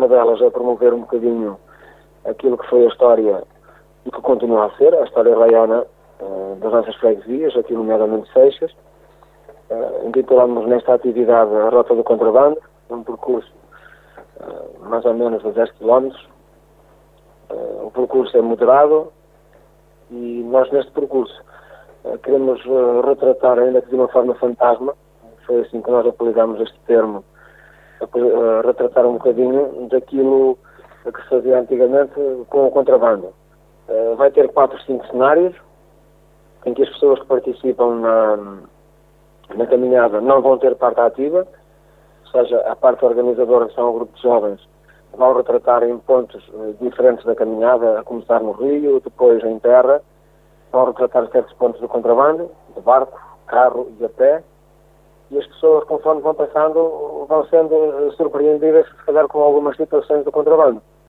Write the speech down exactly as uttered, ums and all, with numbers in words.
uma delas é promover um bocadinho aquilo que foi a história e que continua a ser, a história raiana uh, das nossas freguesias, aqui nomeadamente Seixas. Uh, intitulamos nesta atividade a Rota do Contrabando, um percurso uh, mais ou menos de dez quilómetros. Uh, o percurso é moderado e nós neste percurso uh, queremos uh, retratar, ainda que de uma forma fantasma, foi assim que nós apelidamos este termo, uh, retratar um bocadinho daquilo que se fazia antigamente com o contrabando. Uh, vai ter quatro, cinco cenários em que as pessoas que participam na, na caminhada não vão ter parte ativa, ou seja, a parte organizadora, que são um grupo de jovens, vão retratar em pontos uh, diferentes da caminhada, a começar no rio, depois em terra, vão retratar certos pontos do contrabando, de barco, carro e a pé, e as pessoas, conforme vão passando, vão sendo uh, surpreendidas, se calhar, com algumas situações do contrabando.